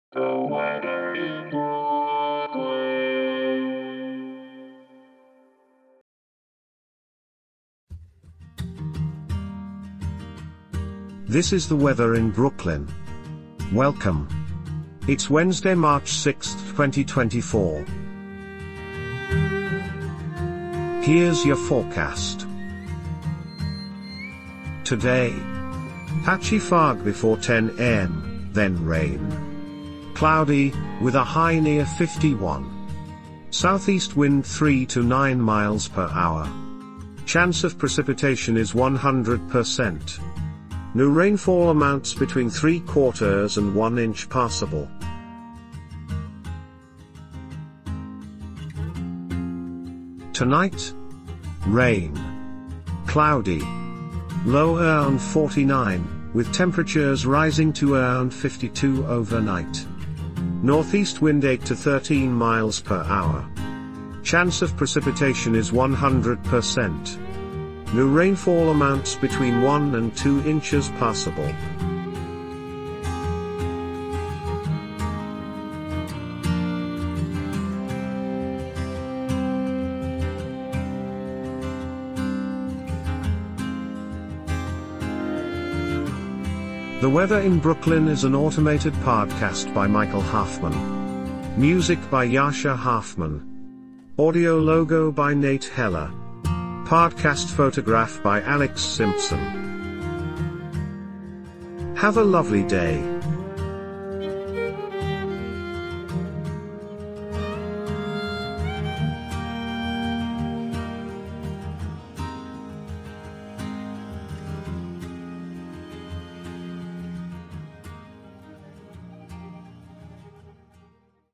The weather in Brooklyn. This is the weather in Brooklyn. Welcome. It's Wednesday, March 6, 2024. Here's your forecast. Today, patchy fog before 10 a.m., then rain. Cloudy, with a high near 51. Southeast wind 3 to 9 miles per hour. Chance of precipitation is 100%. New rainfall amounts between 3/4 and 1 inch possible. Tonight, rain. Cloudy. Low around 49, with temperatures rising to around 52 overnight. Northeast wind 8 to 13 miles per hour. Chance of precipitation is 100%. New rainfall amounts between 1 and 2 inches possible. The Weather in Brooklyn is an automated podcast by Michael Hoffman. Music by Yasha Hoffman. Audio logo by Nate Heller. Podcast photograph by Alex Simpson. Have a lovely day.